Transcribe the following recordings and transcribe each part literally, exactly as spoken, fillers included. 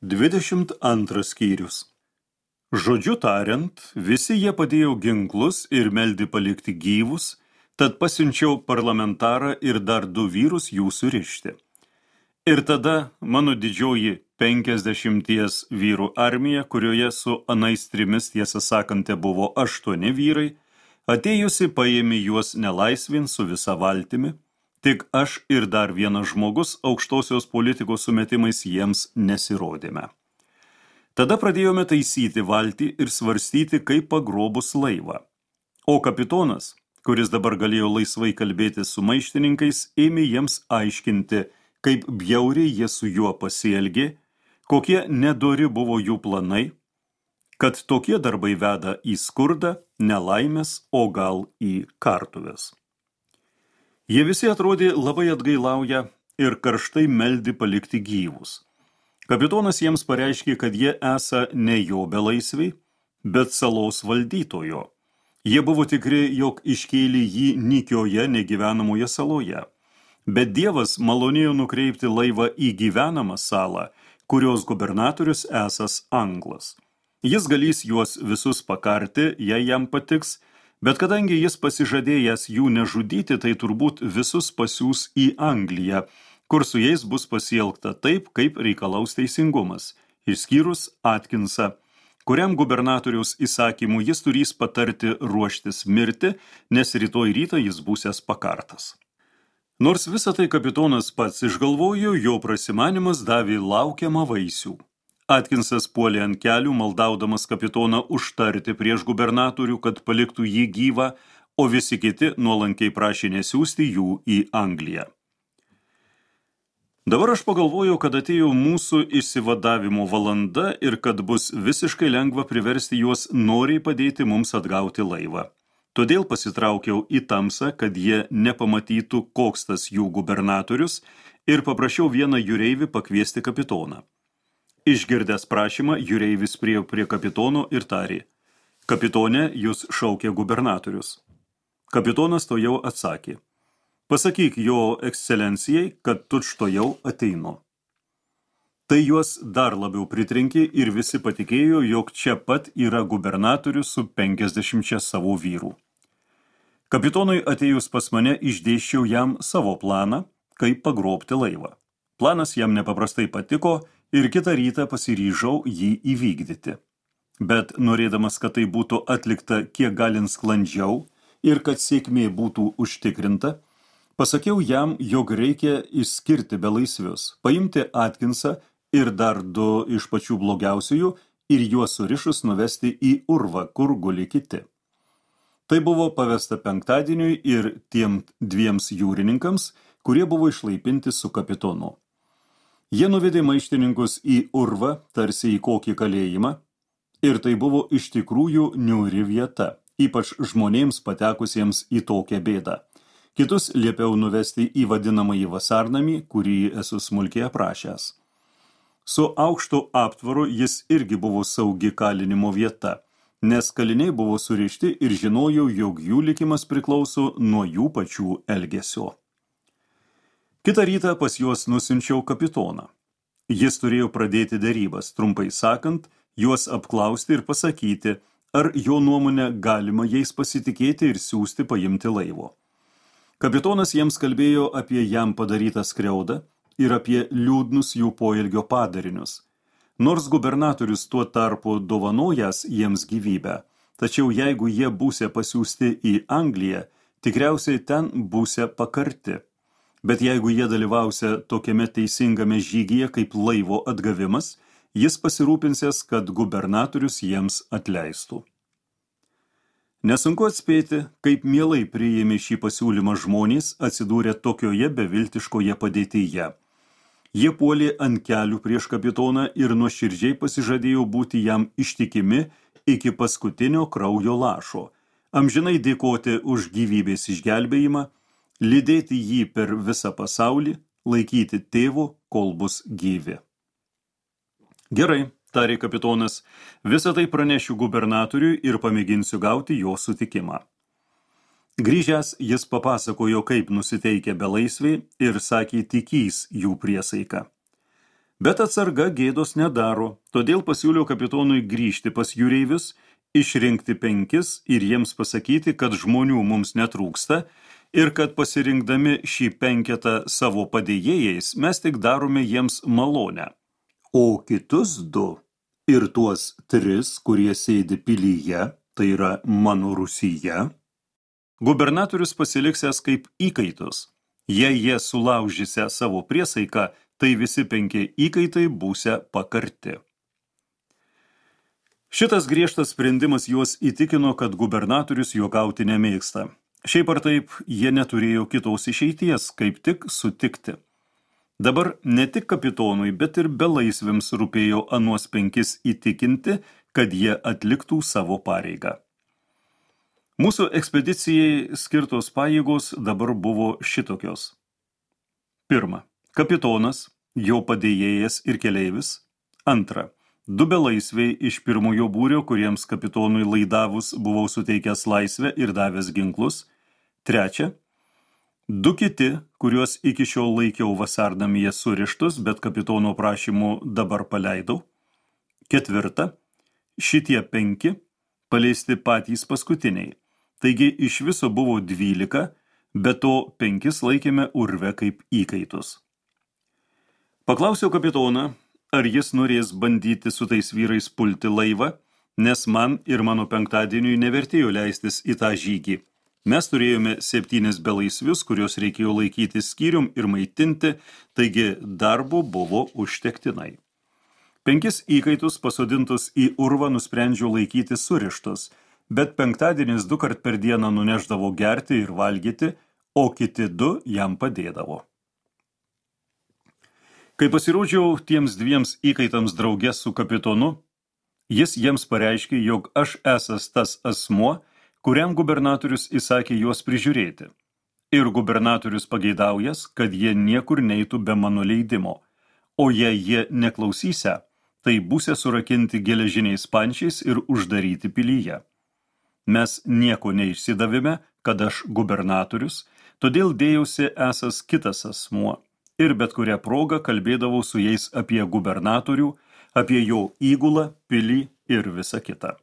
Dvidešimt antras skyrius. Žodžiu tariant, visi jie padėjo ginklus ir meldė palikti gyvus, tad pasiunčiau parlamentarą ir dar du vyrus jų surišti. Ir tada mano didžioji penkiasdešimties vyrų armija, kurioje su anais trimis tiesą sakante buvo aštuoni vyrai, atėjusi paėmė juos nelaisvin su visa valtimi, tik aš ir dar vienas žmogus aukštosios politikos sumetimais jiems nesirodėme. Tada pradėjome taisyti valtį ir svarstyti, kaip pagrobus laivą. O kapitonas, kuris dabar galėjo laisvai kalbėti su maištininkais, ėmė jiems aiškinti, kaip bjauriai jie su juo pasielgė, kokie nedori buvo jų planai, kad tokie darbai veda į skurdą, nelaimės, o gal į kartuves. Jie visi atrodė labai atgailauja ir karštai meldė palikti gyvus. Kapitonas jiems pareiškė, kad jie esą ne jo belaisviai, bet salos valdytojo. Jie buvo tikri, jog iškėlė jį nykioje negyvenamoje saloje. Bet Dievas malonėjo nukreipti laivą į gyvenamą salą, kurios gubernatorius esąs anglas. Jis galės juos visus pakarti, jei jam patiks, bet kadangi jis pasižadėjęs jų nežudyti, tai turbūt visus pasiūs į Angliją, kur su jais bus pasielgta taip, kaip reikalaus teisingumas, išskyrus Atkinsą, kuriam gubernatoriaus įsakymu jis turės patarti ruoštis mirti, nes rytoj rytą jis būsias pakartas. Nors visą tai kapitonas pats išgalvojo, jo prasimanimas davė laukiamą vaisių. Atkinsas puolė ant kelių, maldaudamas kapitoną užtarti prieš gubernatorių, kad paliktų jį gyvą, o visi kiti nuolankiai prašė nesiųsti jų į Angliją. Dabar aš pagalvojau, kad atėjo mūsų išsivadavimo valanda ir kad bus visiškai lengva priversti juos noriai padėti mums atgauti laivą. Todėl pasitraukiau į tamsą, kad jie nepamatytų, koks tas jų gubernatorius, ir paprašiau vieną jūreivį pakviesti kapitoną. Išgirdęs prašymą, jūreivis priėjo prie kapitono ir tarė: "Kapitone, jūs šaukė gubernatorius." Kapitonas to jau atsakė: "Pasakyk jo ekscelencijai, kad tučtuojau ateinu." Tai juos dar labiau pritrenkė ir visi patikėjo, jog čia pat yra gubernatorius su penkiasdešimčia savo vyrų. Kapitonui atėjus pas mane išdėsčiau jam savo planą, kaip pagrobti laivą. Planas jam nepaprastai patiko ir kitą rytą pasiryžau jį įvykdyti. Bet norėdamas, kad tai būtų atlikta kiek galint sklandžiau ir kad sėkmė būtų užtikrinta, pasakiau jam, jog reikia išskirti belaisvius, paimti Atkinsą ir dar du iš pačių blogiausiųjų ir juos surišus nuvesti į urvą, kur guli kiti. Tai buvo pavesta penktadieniui ir tiem dviems jūrininkams, kurie buvo išlaipinti su kapitonu. Jie nuvedė maištininkus į urvą, tarsi į kokį kalėjimą, ir tai buvo iš tikrųjų niūri vieta, ypač žmonėms patekusiems į tokią bėdą. Kitus liepiau nuvesti į vadinamąjį vasarnamį, kurį esu smulkiai aprašęs. Su aukštu aptvaru jis irgi buvo saugi kalinimo vieta, nes kaliniai buvo surišti ir žinojau, jog jų likimas priklauso nuo jų pačių elgesio. Kitą rytą pas juos nusiunčiau kapitoną. Jis turėjo pradėti derybas, trumpai sakant, juos apklausti ir pasakyti, ar jo nuomonę galima jais pasitikėti ir siųsti paimti laivo. Kapitonas jiems kalbėjo apie jam padarytą skriaudą ir apie liūdnus jų poelgio padarinius. Nors gubernatorius tuo tarpu dovanojas jiems gyvybę, tačiau jeigu jie būsia pasiųsti į Angliją, tikriausiai ten būsia pakarti. Bet jeigu jie dalyvausia tokiame teisingame žygyje kaip laivo atgavimas, jis pasirūpinsės, kad gubernatorius jiems atleistų. Nesunku atspėti, kaip mielai priėmė šį pasiūlymą žmonės atsidūrė tokioje beviltiškoje padėtyje. Jie puolė ant kelių prieš kapitoną ir nuoširdžiai pasižadėjo būti jam ištikimi iki paskutinio kraujo lašo, amžinai dėkoti už gyvybės išgelbėjimą, lydėti jį per visą pasaulį, laikyti tėvu, kol bus gyvi. Gerai, tarė kapitonas, visą tai pranešiu gubernatoriui ir pamėginsiu gauti jo sutikimą. Grįžęs, jis papasakojo, kaip nusiteikę belaisviai ir sakė tikys jų priesaiką. Bet atsarga gėdos nedaro, todėl pasiūliau kapitonui grįžti pas jūreivius, išrinkti penkis ir jiems pasakyti, kad žmonių mums netrūksta ir kad pasirinkdami šį penketą savo padėjėjais mes tik darome jiems malonę. O kitus du ir tuos tris, kurie sėdi pilyje, tai yra mano Rusyje, gubernatorius pasiliksęs kaip įkaitus. Jei jie sulaužysia savo priesaiką, tai visi penki įkaitai būsia pakarti. Šitas griežtas sprendimas juos įtikino, kad gubernatorius juokauti nemėgsta. Šiaip ar taip, jie neturėjo kitos išeities, kaip tik sutikti. Dabar ne tik kapitonui, bet ir belaisviams rūpėjo anuos penkis įtikinti, kad jie atliktų savo pareigą. Mūsų ekspedicijai skirtos pajėgos dabar buvo šitokios. Pirma, kapitonas, jo padėjėjas ir keleivis. Antra, du belaisviai iš pirmojo būrio, kuriems kapitonui laidavus buvau suteikęs laisvę ir davęs ginklus. Trečia, du kiti, kuriuos iki šiol laikiau vasarnamyje surištus, bet kapitono prašymu dabar paleidau. Ketvirta, šitie penki paleisti patys paskutiniai. Taigi iš viso buvo dvylika, bet to penkis laikėme urve kaip įkaitus. Paklausiau kapitoną, ar jis norės bandyti su tais vyrais pulti laivą, nes man ir mano penktadieniui nevertėjo leistis į tą žygį. Mes turėjome septynis belaisvius, kuriuos reikėjo laikyti skyrium ir maitinti, taigi darbo buvo užtektinai. Penkis įkaitus pasodintus į urvą nusprendžiau laikyti surištus, bet penktadienis du kart per dieną nuneždavo gerti ir valgyti, o kiti du jam padėdavo. Kai pasirodžiau tiems dviems įkaitams drauge su kapitonu, jis jiems pareiškė, jog aš esas tas asmuo, kuriam gubernatorius įsakė juos prižiūrėti. Ir gubernatorius pageidaujas, kad jie niekur neitų be mano leidimo, o jei jie neklausysia, tai būsia surakinti geležiniais pančiais ir uždaryti pilyje. Mes nieko neišsidavėme, kad aš gubernatorius, todėl dėjausi esas kitas asmuo ir bet kurią progą kalbėdavau su jais apie gubernatorių, apie jo įgulą, pilį ir visą kitą.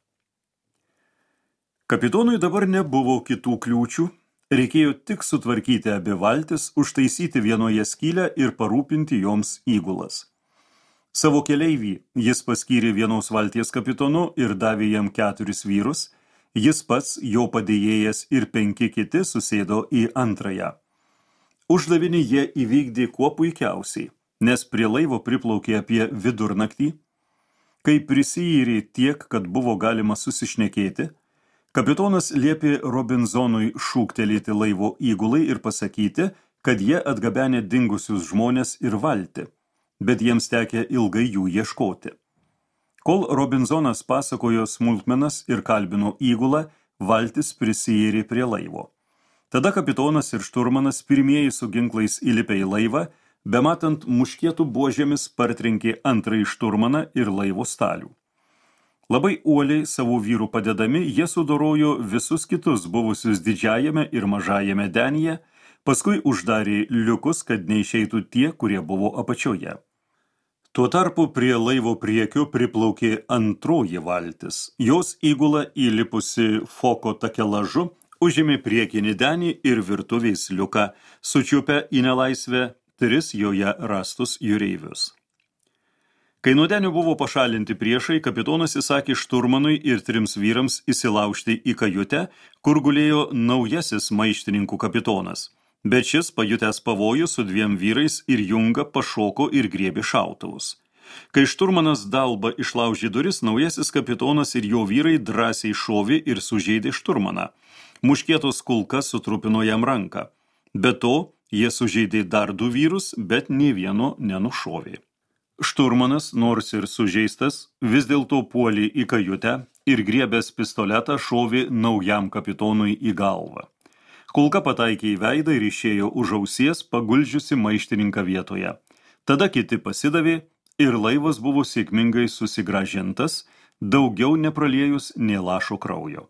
Kapitonui dabar nebuvo kitų kliūčių, reikėjo tik sutvarkyti abi valtis, užtaisyti vienoje skylę ir parūpinti joms įgulas. Savo keleivį jis paskyrė vienos valties kapitonu ir davė jam keturis vyrus, jis pats, jo padėjėjas ir penki kiti susėdo į antrąją. Uždavinį jie įvykdė kuo puikiausiai, nes prie laivo priplaukė apie vidurnaktį. Kai prisijyrė tiek, kad buvo galima susišnekėti, kapitonas liepė Robinsonui šūktelėti laivo įgulai ir pasakyti, kad jie atgabenė dingusius žmones ir valtį, bet jiems tekė ilgai jų ieškoti. Kol Robinsonas pasakojo smulkmenas ir kalbino įgulą, valtis prisijyrė prie laivo. Tada kapitonas ir šturmanas pirmieji su ginklais įlipė į laivą, bematant muškietų buožėmis partrenkė antrąjį šturmaną ir laivo stalių. Labai uoliai savo vyrų padedami, jie sudorojo visus kitus buvusius didžiajame ir mažajame denyje, paskui uždarė liukus, kad neišeitų tie, kurie buvo apačioje. Tuo tarpu prie laivo priekio priplaukė antroji valtis. Jos įgula įlipusi foko takelažu, užėmė priekinį denį ir virtuvės liuką, sučiupę į nelaisvę tris joje rastus jūreivius. Kai nuo denio buvo pašalinti priešai, kapitonas įsakė šturmanui ir trims vyrams įsilaužti į kajutę, kur gulėjo naujasis maištininkų kapitonas. Bet šis, pajutęs pavojų su dviem vyrais ir junga, pašoko ir griebė šautuvus. Kai šturmanas dalba išlaužė duris, naujasis kapitonas ir jo vyrai drąsiai šovė ir sužeidė šturmaną. Muškietos kulka sutrupino jam ranką. Be to, jie sužeidė dar du vyrus, bet nė vieno nenušovė. Šturmanas, nors ir sužeistas, vis dėlto puolė į kajutę ir griebęs pistoletą šovė naujam kapitonui į galvą. Kulka pataikė į veidą ir išėjo už ausies, paguldžiusi maištininką vietoje. Tada kiti pasidavė ir laivas buvo sėkmingai susigrąžintas, daugiau nepraliejus nė lašo kraujo.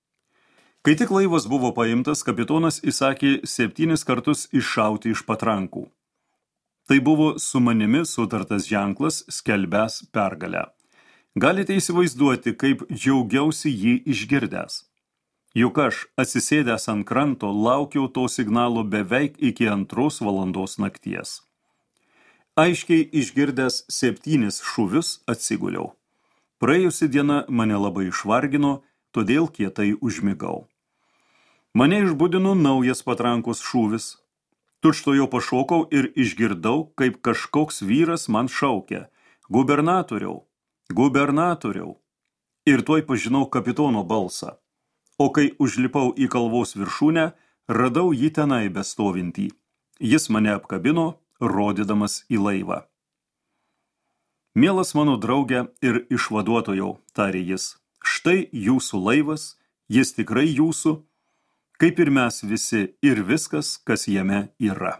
Kai tik laivas buvo paimtas, kapitonas įsakė septynis kartus iššauti iš patrankų. Tai buvo su manimi sutartas ženklas, skelbęs pergalę. Galite įsivaizduoti, kaip džiaugiausi jį išgirdęs. Juk aš, atsisėdęs ant kranto, laukiau to signalo beveik iki antros valandos nakties. Aiškiai išgirdęs septynis šūvius atsiguliau. Praėjusi diena mane labai išvargino, todėl kietai užmigau. Mane išbudino naujas patrankos šūvis. Tučtuojau pašokau ir išgirdau, kaip kažkoks vyras man šaukia: gubernatoriau, gubernatoriau. Ir tuoj pažinau kapitono balsą. O kai užlipau į kalvos viršūnę, radau jį tenai bestovintį. Jis mane apkabino, rodydamas į laivą. Mielas mano drauge ir išvaduotojau, tarė jis, štai jūsų laivas, jis tikrai jūsų, kaip ir mes visi ir viskas, kas jame yra.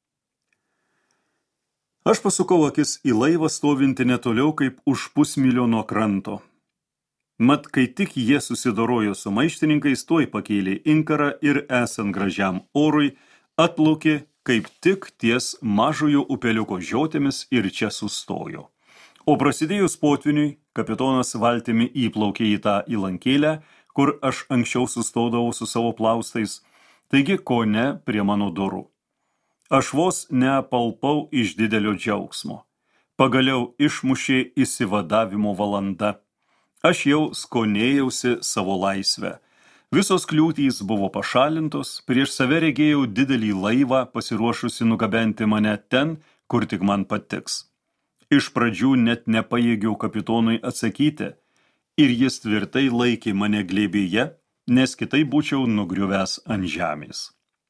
Aš pasukau akis į laivą stovintį netoliau kaip už pusmilio nuo kranto. Mat, kai tik jie susidorojo su maištininkais, tuoj pakėlė inkarą ir esant gražiam orui, atplaukė kaip tik ties mažojo upeliuko žiotėmis ir čia sustojo. O prasidėjus potviniui, kapitonas valtimi įplaukė į tą įlankėlę, kur aš anksčiau sustodavau su savo plaustais, taigi kone prie mano durų. Aš vos neapalpau iš didelio džiaugsmo. Pagaliau išmušė išsivadavimo valanda. Aš jau skonėjausi savo laisvę. Visos kliūtys buvo pašalintos, prieš save regėjau didelį laivą, pasiruošusi nugabenti mane ten, kur tik man patiks. Iš pradžių net nepajėgiau kapitonui atsakyti, ir jis tvirtai laikė mane glėbyje, nes kitai būčiau nugriuvęs ant žemės.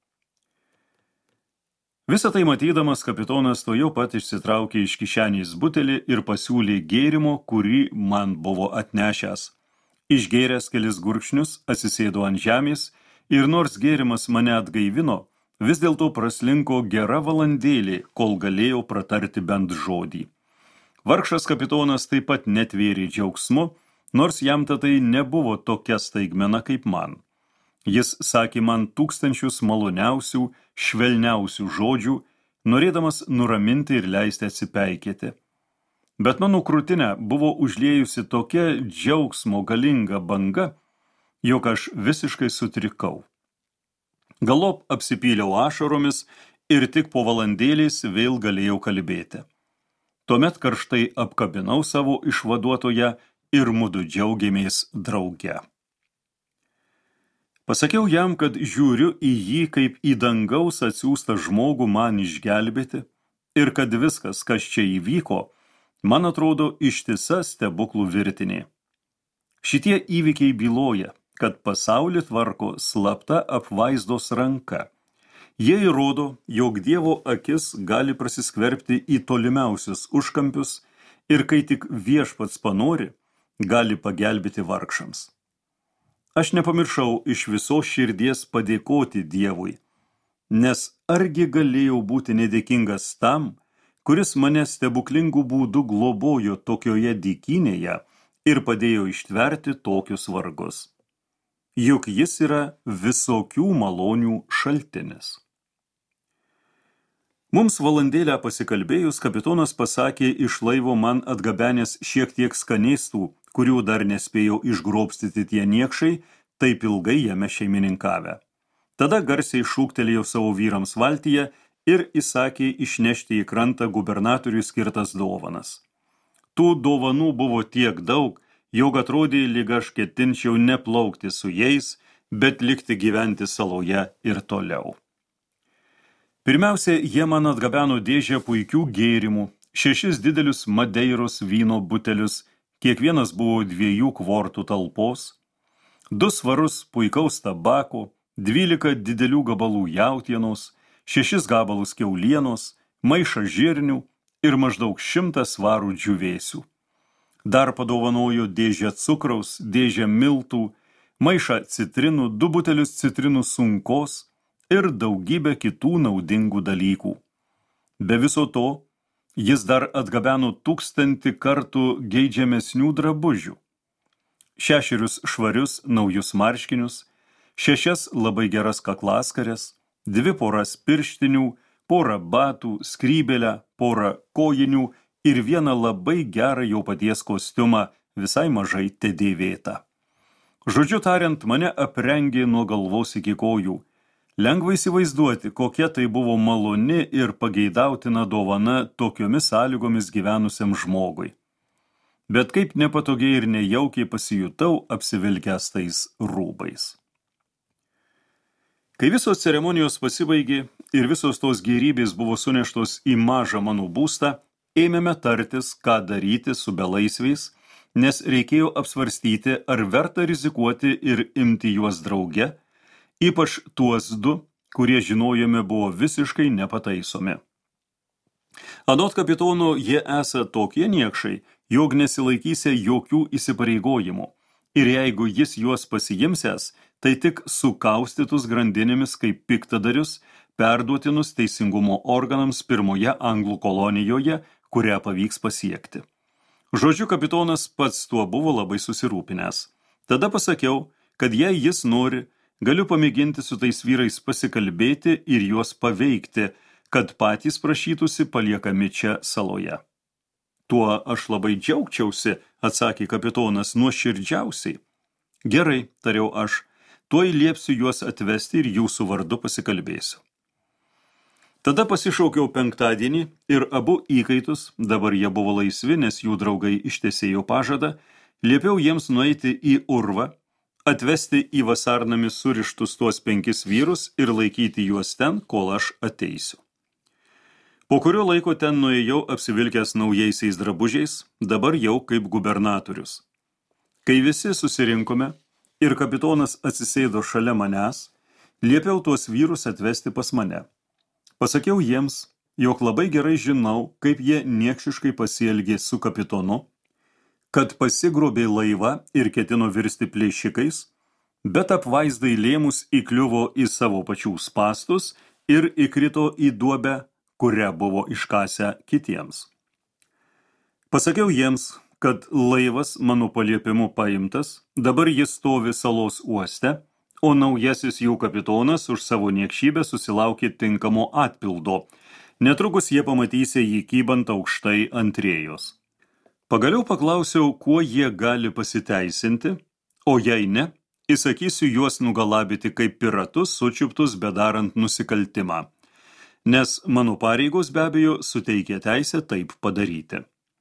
Visą tai matydamas, kapitonas tuojau pat išsitraukė iš kišenės butelį ir pasiūlė gėrimo, kurį man buvo atnešęs. Išgėręs kelis gurkšnius, atsisėdo ant žemės ir nors gėrimas mane atgaivino, vis dėlto praslinko gera valandėlė, kol galėjau pratarti bent žodį. Vargšas kapitonas taip pat netvėrė džiaugsmu, nors jam tai nebuvo tokia staigmena kaip man. Jis sakė man tūkstančius maloniausių, švelniausių žodžių, norėdamas nuraminti ir leisti atsipeikėti. Bet mano krūtinę buvo užliejusi tokia džiaugsmo galinga banga, jog aš visiškai sutrikau. Galop apsipyliau ašaromis ir tik po valandėlės vėl galėjau kalbėti. Tuomet karštai apkabinau savo išvaduotoją ir mudu džiaugiamės drauge. Pasakiau jam, kad žiūriu į jį kaip į dangaus atsiųstą žmogų man išgelbėti ir kad viskas, kas čia įvyko, man atrodo ištisa stebuklų virtinė. Šitie įvykiai byloja, kad pasaulį tvarko slapta apvaizdos ranka. Jie įrodo, jog Dievo akis gali prasiskverbti į tolimiausius užkampius ir kai tik viešpats panori, gali pagelbėti vargšams. Aš nepamiršau iš visos širdies padėkoti Dievui, nes argi galėjau būti nedėkingas tam, kuris mane stebuklingų būdų globojo tokioje dykynėje ir padėjo ištverti tokius vargus. Juk jis yra visokių malonių šaltinis. Mums valandėlę pasikalbėjus, kapitonas pasakė iš laivo man atgabenęs šiek tiek skanėstų, kurių dar nespėjau išgrobstyti tie niekšai, taip ilgai jame šeimininkavę. Tada garsiai šūktelėjau savo vyrams valtyje ir įsakė išnešti į krantą gubernatoriui skirtas dovanas. Tų dovanų buvo tiek daug, jog atrodė, lyg aš ketinčiau neplaukti su jais, bet likti gyventi saloje ir toliau. Pirmiausia, jie man atgabeno dėžę puikių gėrimų, šešis didelius Madeiros vyno butelius, kiekvienas buvo dviejų kvortų talpos, du svarus puikaus tabako, dvylika didelių gabalų jautienos, šešis gabalus kiaulienos, maišą žirnių ir maždaug šimtą svarų džiūvėsių. Dar padovanojo dėžę cukraus, dėžę miltų, maišą citrinų, du butelius citrinų sunkos ir daugybę kitų naudingų dalykų. Be viso to, jis dar atgabeno tūkstantį kartų geidžiamesnių drabužių, šešerius švarius naujus marškinius, šešias labai geras kaklaskarės, dvi poras pirštinių, porą batų, skrybelę, porą kojinių ir vieną labai gerą jo paties kostiumą, visai mažai tedėvėtą. Žodžiu tariant, mane aprengė nuo galvos iki kojų. Lengva įsivaizduoti, kokia tai buvo maloni ir pageidautina dovana tokiomis sąlygomis gyvenusiam žmogui. Bet kaip nepatogiai ir nejaukiai pasijutau apsivilkęs tais rūbais. Kai visos ceremonijos pasibaigė ir visos tos gėrybės buvo suneštos į mažą mano būstą, ėmėme tartis, ką daryti su belaisviais, nes reikėjo apsvarstyti, ar verta rizikuoti ir imti juos drauge, ypač tuos du, kurie žinojome buvo visiškai nepataisomi. Anot kapitono jie esą tokie niekšai, jog nesilaikysia jokių įsipareigojimų, ir jeigu jis juos pasijimsęs, tai tik sukaustytus grandinėmis kaip piktadarius, perduotinus teisingumo organams pirmoje Anglų kolonijoje, kurią pavyks pasiekti. Žodžiu, kapitonas pats tuo buvo labai susirūpinęs. Tada pasakiau, kad jei jis nori, galiu pamėginti su tais vyrais pasikalbėti ir juos paveikti, kad patys prašytųsi paliekami čia saloje. Tuo aš labai džiaugčiausi, atsakė kapitonas nuoširdžiausiai. Gerai, tariau aš, tuoj liepsiu juos atvesti ir jūsų vardu pasikalbėsiu. Tada pasišaukiau penktadienį ir abu įkaitus, dabar jie buvo laisvi, nes jų draugai ištesėjo pažadą, liepiau jiems nueiti į urvą, atvesti į vasarnamį surištus tuos penkis vyrus ir laikyti juos ten, kol aš ateisiu. Po kurio laiko ten nuėjau apsivilkęs naujaisiais drabužiais, dabar jau kaip gubernatorius. Kai visi susirinkome ir kapitonas atsisėdo šalia manęs, liepiau tuos vyrus atvesti pas mane. Pasakiau jiems, jog labai gerai žinau, kaip jie niekšiškai pasielgė su kapitonu, kad pasigrobė laivą ir ketino virsti plėšikais, bet apvaizdai lėmus įkliuvo į savo pačių spastus ir įkrito į duobę, kurią buvo iškasę kitiems. Pasakiau jiems, kad laivas mano paliepimu paimtas, dabar jis stovi salos uoste, o naujasis jų kapitonas už savo niekšybę susilaukė tinkamo atpildo. Netrukus jie pamatysė jį kybant aukštai ant rėjos. Pagaliau paklausiau, kuo jie gali pasiteisinti, o jei ne, įsakysiu juos nugalabyti kaip piratus, sučiuptus bedarant nusikaltimą, nes mano pareigos be abejo suteikė teisę taip padaryti.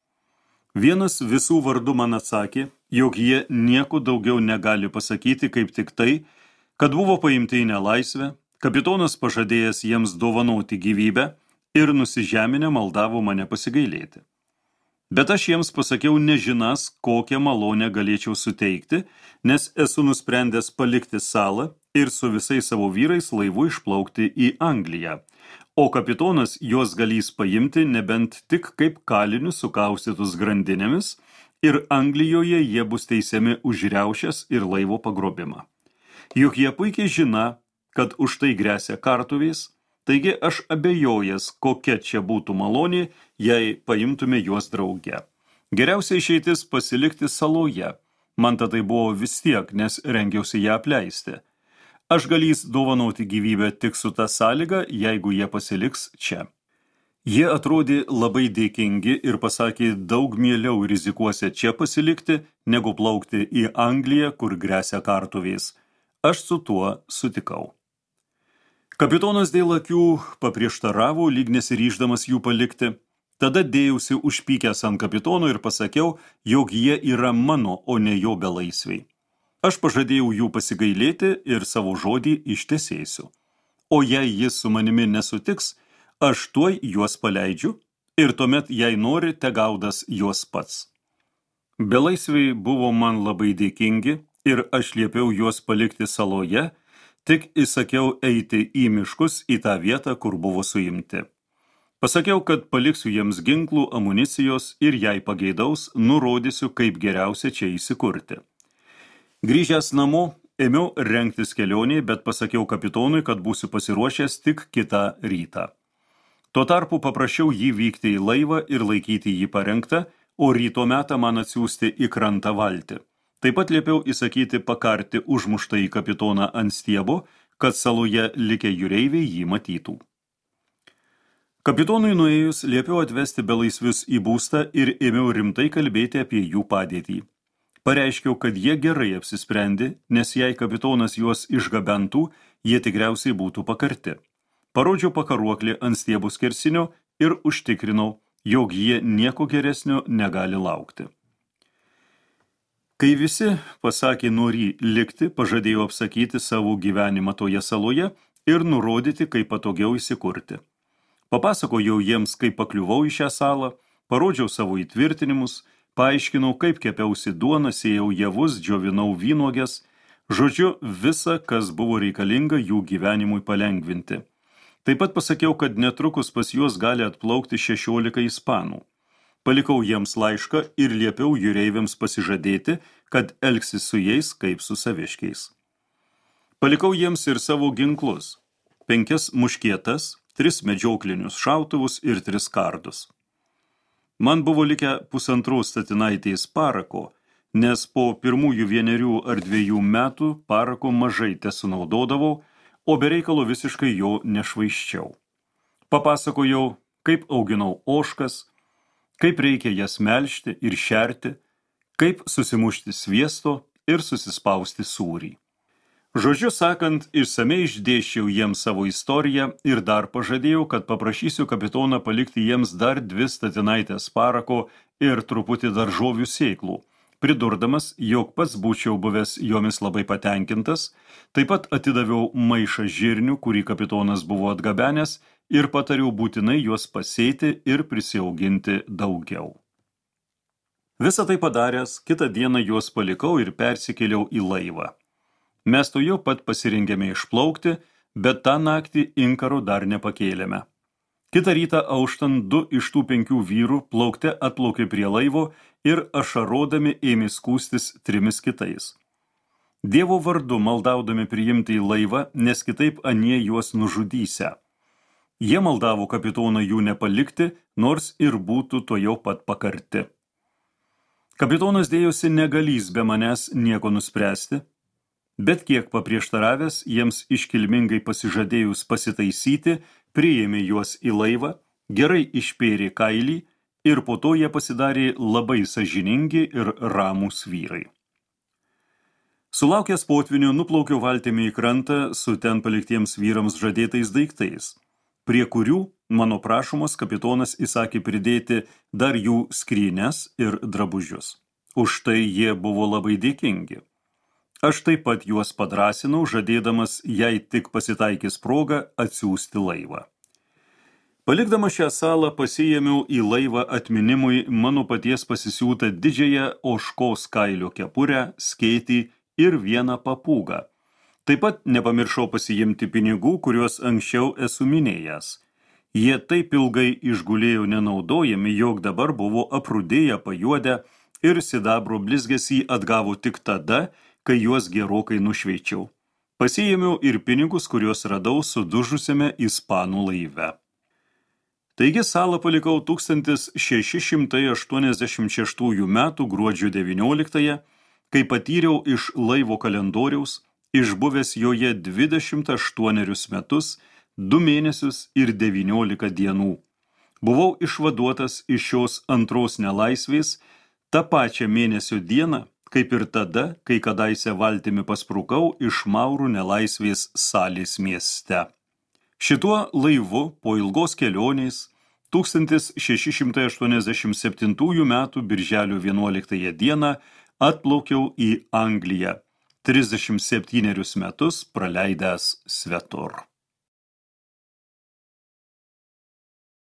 Vienas visų vardu man atsakė, jog jie nieko daugiau negali pasakyti kaip tik tai, kad buvo paimti į nelaisvę, kapitonas pažadėjęs jiems dovanoti gyvybę ir nusižeminę maldavo mane pasigailėti. Bet aš jiems pasakiau nežinas, kokią malonę galėčiau suteikti, nes esu nusprendęs palikti salą ir su visais savo vyrais laivu išplaukti į Angliją, o kapitonas juos galės paimti nebent tik kaip kalinius sukaustytus grandinėmis ir Anglijoje jie bus teisiami už riaušes ir laivo pagrobimą. Juk jie puikiai žina, kad už tai gresia kartuvės, taigi aš abejojęs, kokia čia būtų malonė, jei paimtume juos drauge. Geriausia išeitis pasilikti saloje. Man tai buvo vis tiek, nes rengiausi ją apleisti. Aš galys dovanoti gyvybę tik su ta sąlyga, jeigu jie pasiliks čia. Jie atrodė labai dėkingi ir pasakė, daug mieliau rizikuosia čia pasilikti, negu plaukti į Angliją, kur gresia kartuvės. Aš su tuo sutikau. Kapitonas dėl akių paprieštaravo, lyg nesiryždamas jų palikti. Tada dėjausi užpykęs ant kapitono ir pasakiau, jog jie yra mano, o ne jo belaisviai. Aš pažadėjau jų pasigailėti ir savo žodį ištesėsiu. O jei jis su manimi nesutiks, aš tuoj juos paleidžiu ir tuomet, jei nori, te gaudas juos pats. Belaisviai buvo man labai dėkingi ir aš liepiau juos palikti saloje, tik įsakiau eiti į miškus į tą vietą, kur buvo suimti. Pasakiau, kad paliksiu jiems ginklų, amunicijos ir jei pageidaus, nurodysiu, kaip geriausia čia įsikurti. Grįžęs namo, ėmiau rengtis kelionį, bet pasakiau kapitonui, kad būsiu pasiruošęs tik kitą rytą. Tuo tarpu paprašiau jį vykti į laivą ir laikyti jį parengtą, o ryto metą man atsiųsti į krantą valtį. Taip pat liepiau įsakyti pakarti užmuštą į kapitoną ant stiebo, kad saloje likę jūreiviai jį matytų. Kapitonui nuėjus liepiau atvesti belaisvius į būstą ir ėmiau rimtai kalbėti apie jų padėtį. Pareiškiau, kad jie gerai apsisprendė, nes jei kapitonas juos išgabentų, jie tikriausiai būtų pakarti. Parodžiau pakaruoklį ant stiebų skersinio ir užtikrinau, jog jie nieko geresnio negali laukti. Kai visi pasakė norį likti, pažadėjau apsakyti savo gyvenimą toje saloje ir nurodyti, kaip patogiau įsikurti. Papasakojau jiems, kaip pakliuvau į šią salą, parodžiau savo įtvirtinimus, paaiškinau, kaip kepiausi duoną, sėjau javus, džiovinau vynuoges, žodžiu, visa, kas buvo reikalinga jų gyvenimui palengvinti. Taip pat pasakiau, kad netrukus pas juos gali atplaukti šešiolika ispanų. Palikau jiems laišką ir liepiau jūreiviams pasižadėti, kad elgsis su jais kaip su saviškiais. Palikau jiems ir savo ginklus – penkias muškietas, tris medžioklinius šautuvus ir tris kardus. Man buvo likę pusantros statinaitės parako, nes po pirmųjų vienerių ar dviejų metų parako mažai tesunaudodavau, o be reikalo visiškai jo nešvaiščiau. Papasakojau, kaip auginau ožkas, kaip reikia jas melžti ir šerti, kaip susimušti sviesto ir susispausti sūrį. Žodžiu sakant, išsamei išdėsčiau jiems savo istoriją ir dar pažadėjau, kad paprašysiu kapitoną palikti jiems dar dvi statinaitės parako ir truputį daržovių sėklų, pridurdamas, jog pats būčiau buvęs jomis labai patenkintas, taip pat atidaviau maišą žirnių, kurį kapitonas buvo atgabenęs, ir patariau būtinai juos pasėti ir prisiauginti daugiau. Visą tai padaręs, kitą dieną juos palikau ir persikėliau į laivą. Mes to jau pat pasirengėme išplaukti, bet tą naktį inkaro dar nepakėlėme. Kitą rytą auštant du iš tų penkių vyrų plaukte atplaukė prie laivo ir ašarodami ėmė skųstis trimis kitais. Dievo vardu maldaudami priimti į laivą, nes kitaip anie juos nužudysią. Jie maldavo kapitoną jų nepalikti, nors ir būtų to jau pat pakarti. Kapitonas dėjosi negalys be manęs nieko nuspręsti, bet kiek paprieštaravęs, jiems iškilmingai pasižadėjus pasitaisyti, priėmė juos į laivą, gerai išpėrė kailį ir po to jie pasidarė labai sąžiningi ir ramūs vyrai. Sulaukęs potvinio, nuplaukiau valtimi į krantą su ten paliktiems vyrams žadėtais daiktais, prie kurių mano prašomas kapitonas įsakė pridėti dar jų skrynes ir drabužius. Už tai jie buvo labai dėkingi. Aš taip pat juos padrąsinau, žadėdamas, jei tik pasitaikys progą, atsiųsti laivą. Palikdama šią salą, pasiėmiau į laivą atminimui mano paties pasisiūtą didžiąją ožkos kailio kepurę, skėtį ir vieną papūgą. Taip pat nepamiršau pasiimti pinigų, kuriuos anksčiau esu minėjęs. Jie taip ilgai išgulėjo nenaudojami, jog dabar buvo aprudėję, pajuodę ir sidabro blizgesį atgavo tik tada, kai juos gerokai nušveičiau. Pasiėmiau ir pinigus, kuriuos radau sudužusiame ispanų laive. Taigi salą palikau tūkstantis šeši šimtai aštuoniasdešimt šeštųjų metų gruodžio devynioliktąją, kai patyriau iš laivo kalendoriaus, išbuvęs joje dvidešimt aštuonerius metus, du mėnesius ir devyniolika dienų. Buvau išvaduotas iš šios antros nelaisvės tą pačią mėnesio dieną, kaip ir tada, kai kadaise valtimi pasprukau iš Maurų nelaisvės salės mieste. Šituo laivu po ilgos kelionės tūkstantis šeši šimtai aštuoniasdešimt septintųjų metų birželio vienuoliktąją dieną atplaukiau į Angliją, trisdešimt septynerius metus praleidęs svetur.